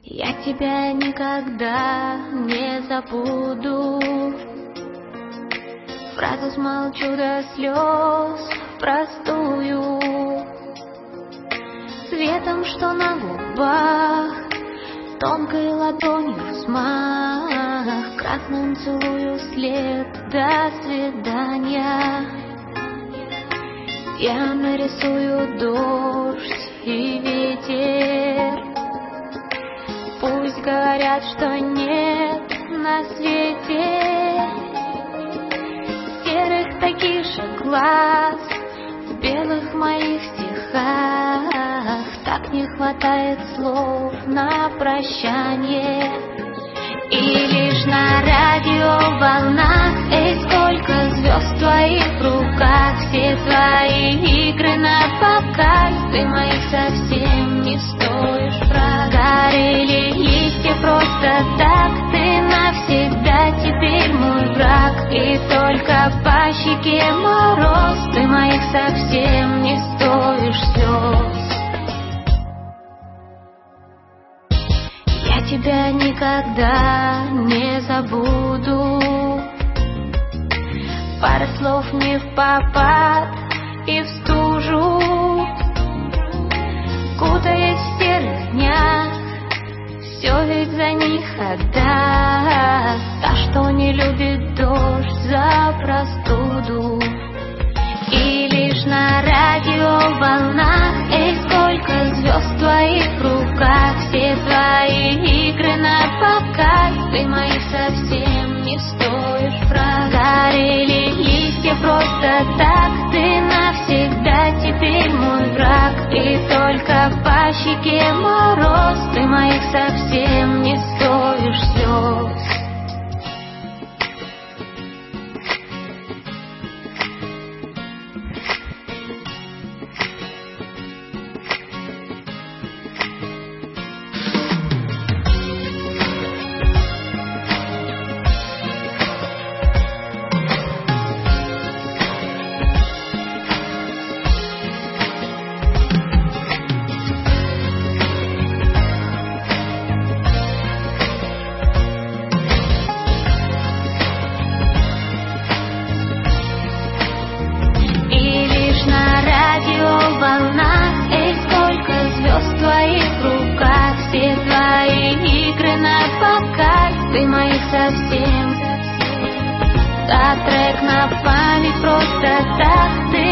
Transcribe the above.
Я тебя никогда не забуду. Фразу смолчу до слез простую, светом, что на губах, тонкой ладонью взмах, красным целую след. До свидания. Я нарисую дождь и ветер. Пусть говорят, что нет на свете серых таких же глаз в белых моих стихах. Так не хватает слов на прощание. И лишь на радиоволнах, эй, сколько звезд в твоих руках, все твои игры на показ, ты моих совсем не стоишь враг. Горели листья просто так, ты навсегда теперь мой враг. И только по щеке мороз, ты моих совсем не стоишь слез. Я тебя никогда не забуду. Пара слов не впопад и в стужу, кутаясь в серых днях, все ведь за них отдаст та, что не любит дождь за простуду. И лишь на радиоволнах, эй, сколько звезд в твоих руках, все твои игры на показ, ты моих совсем не стоишь враг. Горели листья просто так, ты навсегда теперь мой враг. И только по щеке мороз, ты моих совсем не стоишь слез. Волнах, эй, сколько звезд в твоих руках, все твои игры на показ, ты моих совсем. Да, трек на память просто так, ты